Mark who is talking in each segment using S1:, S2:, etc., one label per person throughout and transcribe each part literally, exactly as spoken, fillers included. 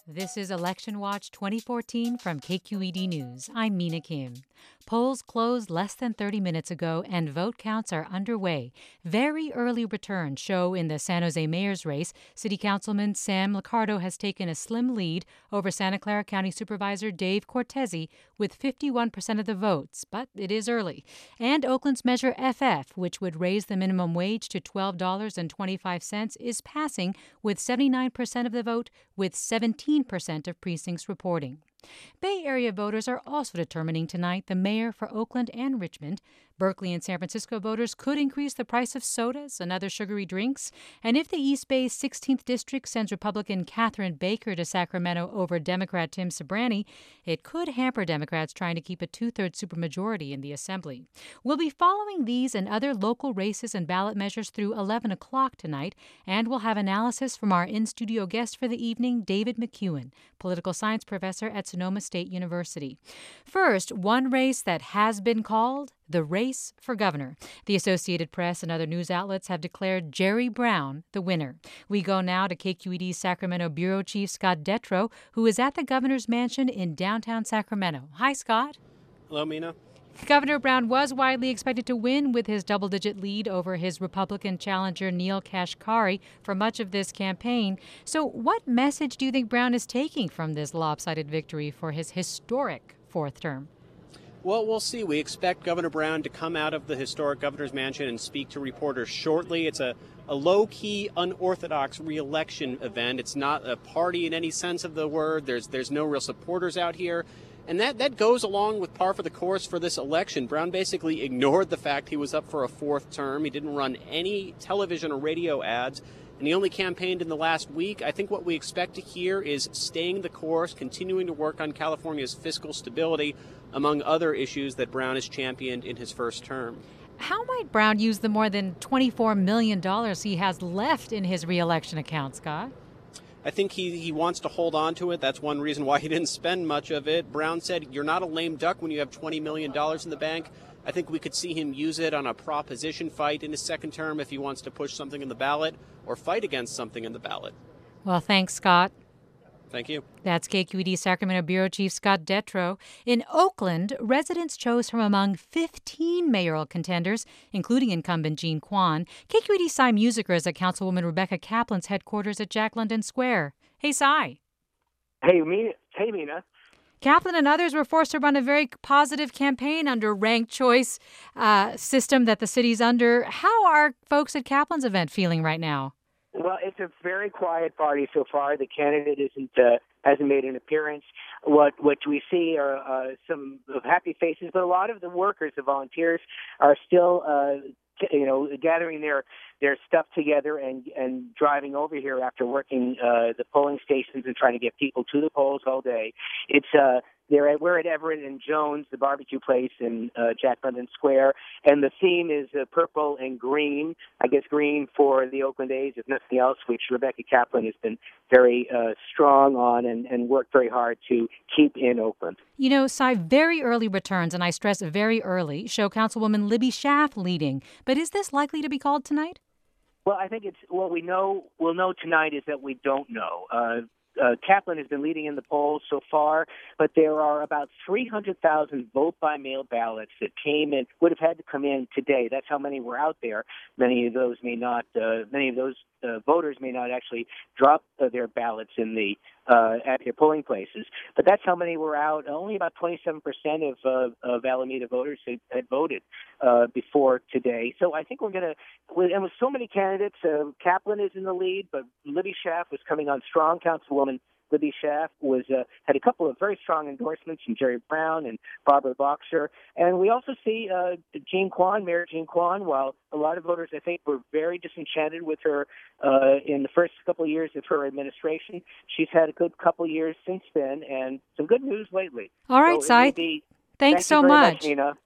S1: This is Election Watch twenty fourteen from K Q E D News. I'm Mina Kim. Polls closed less than thirty minutes ago and vote counts are underway. Very early returns show in the San Jose mayor's race, City Councilman Sam Liccardo has taken a slim lead over Santa Clara County Supervisor Dave Cortese with fifty-one percent of the votes, but it is early. And Oakland's Measure F F, which would raise the minimum wage to twelve dollars and twenty-five cents, is passing with seventy-nine percent of the vote, with seventeen percent of precincts reporting. Bay Area voters are also determining tonight the mayor for Oakland and Richmond. Berkeley and San Francisco voters could increase the price of sodas and other sugary drinks. And if the East Bay's sixteenth District sends Republican Catherine Baker to Sacramento over Democrat Tim Sobrani, it could hamper Democrats trying to keep a two-thirds supermajority in the Assembly. We'll be following these and other local races and ballot measures through eleven o'clock tonight, and we'll have analysis from our in-studio guest for the evening, David McEwen, political science professor at Sonoma State University. First, one race that has been called: the race for governor. The Associated Press and other news outlets have declared Jerry Brown the winner. We go now to K Q E D's Sacramento bureau chief Scott Detrow, who is at the governor's mansion in downtown Sacramento. Hi, Scott.
S2: Hello, Mina.
S1: Governor Brown was widely expected to win with his double-digit lead over his Republican challenger Neel Kashkari for much of this campaign. So what message do you think Brown is taking from this lopsided victory for his historic fourth term?
S2: Well, we'll see. We expect Governor Brown to come out of the historic governor's mansion and speak to reporters shortly. It's a, a low-key, unorthodox re-election event. It's not a party in any sense of the word. There's there's no real supporters out here. And that, that goes along with par for the course for this election. Brown basically ignored the fact he was up for a fourth term. He didn't run any television or radio ads, and he only campaigned in the last week. I think what we expect to hear is staying the course, continuing to work on California's fiscal stability, among other issues that Brown has championed in his first term.
S1: How might Brown use the more than twenty-four million dollars he has left in his reelection account, Scott?
S2: I think he, he wants to hold on to it. That's one reason why he didn't spend much of it. Brown said, you're not a lame duck when you have twenty million dollars in the bank. I think we could see him use it on a proposition fight in his second term if he wants to push something in the ballot or fight against something in the ballot.
S1: Well, thanks, Scott.
S2: Thank you.
S1: That's K Q E D Sacramento bureau chief Scott Detrow. In Oakland, residents chose from among fifteen mayoral contenders, including incumbent Jean Quan. K Q E D Cy Musiker is at Councilwoman Rebecca Kaplan's headquarters at Jack London Square. Hey, Cy.
S3: Hey, Mina. Hey, Mina.
S1: Kaplan and others were forced to run a very positive campaign under ranked choice uh, system that the city's under. How are folks at Kaplan's event feeling right now?
S3: Well, it's a very quiet party so far. The candidate isn't uh, hasn't made an appearance. What what we see are uh, some happy faces, but a lot of the workers, the volunteers, are still uh, you know gathering their their stuff together and and driving over here after working uh, the polling stations and trying to get people to the polls all day. It's uh, they're at, we're at Everett and Jones, the barbecue place in uh, Jack London Square, and the theme is uh, purple and green. I guess green for the Oakland A's, if nothing else, which Rebecca Kaplan has been very uh, strong on and, and worked very hard to keep in Oakland.
S1: You know, Cy, very early returns, and I stress very early, show Councilwoman Libby Schaaf leading. But is this likely to be called tonight?
S3: Well, I think it's what we know. We'll know tonight is that we don't know. Uh, Uh, Kaplan has been leading in the polls so far, but there are about three hundred thousand vote-by-mail ballots that came in, would have had to come in today. That's how many were out there. Many of those may not, uh, many of those uh, voters may not actually drop uh, their ballots in the uh, at their polling places, but that's how many were out. Only about twenty-seven percent of, uh, of Alameda voters had, had voted uh, before today. So I think we're going to, and with so many candidates, uh, Kaplan is in the lead, but Libby Schaaf was coming on strong. Councilwoman Libby Schaaf was uh, had a couple of very strong endorsements from Jerry Brown and Barbara Boxer. And we also see uh, Jean Quan, Mayor Jean Quan, while a lot of voters, I think, were very disenchanted with her uh, in the first couple of years of her administration. She's had a good couple of years since then, and some good news lately.
S1: All right,
S3: so
S1: Cy.
S3: Be,
S1: Thanks so
S3: much.
S1: much.
S3: much Nina.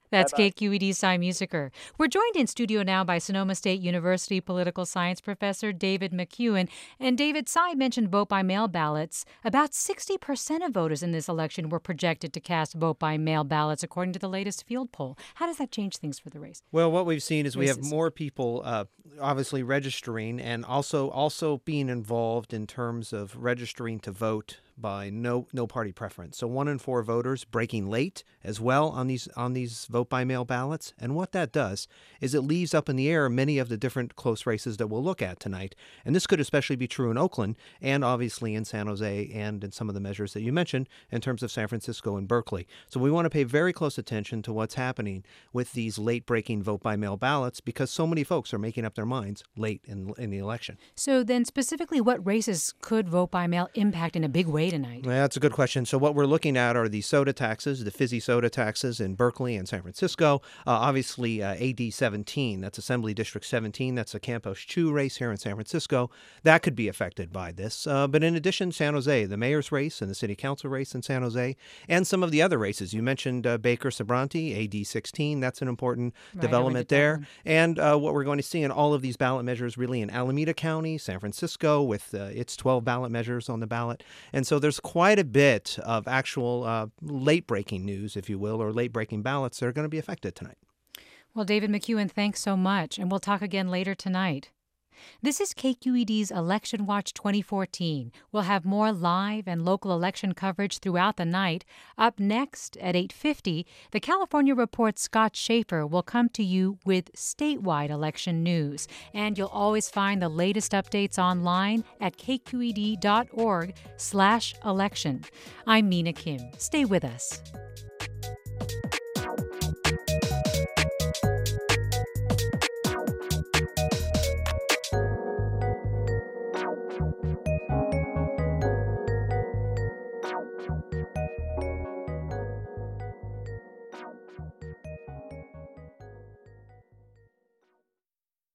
S1: That's
S3: Bye-bye.
S1: K Q E D's Cy Musiker. We're joined in studio now by Sonoma State University political science professor David McCuan. And David, Cy mentioned vote by mail ballots. About sixty percent of voters in this election were projected to cast vote by mail ballots, according to the latest field poll. How does that change things for the race?
S4: Well, what we've seen is we have
S1: Races.
S4: more people uh, obviously registering and also also being involved in terms of registering to vote by no no party preference. So one in four voters breaking late as well on these on these vote by mail ballots. And what that does is it leaves up in the air many of the different close races that we'll look at tonight. And this could especially be true in Oakland and obviously in San Jose and in some of the measures that you mentioned in terms of San Francisco and Berkeley. So we want to pay very close attention to what's happening with these late breaking vote by mail ballots because so many folks are making up their minds late in, in the election.
S1: So then specifically, what races could vote by mail impact in a big way tonight?
S4: Well, that's a good question. So what we're looking at are the soda taxes, the fizzy soda taxes in Berkeley and San Francisco. Uh, obviously, uh, A D seventeen, that's Assembly District seventeen. That's a Campos Chu race here in San Francisco. That could be affected by this. Uh, but in addition, San Jose, the mayor's race and the city council race in San Jose, and some of the other races. You mentioned uh, Baker Sobranti, A D sixteen. That's an important
S1: Right,
S4: development
S1: I
S4: there.
S1: read that
S4: And uh, what we're going to see in all of these ballot measures really in Alameda County, San Francisco, with uh, its twelve ballot measures on the ballot. And so there's quite a bit of actual uh, late-breaking news, if you will, or late-breaking ballots that are going to be affected tonight.
S1: Well, David McCuan, thanks so much, and we'll talk again later tonight. This is K Q E D's Election Watch twenty fourteen. We'll have more live and local election coverage throughout the night. Up next at eight fifty, the California Report's Scott Schaefer will come to you with statewide election news. And you'll always find the latest updates online at kqed.org slash election. I'm Mina Kim. Stay with us.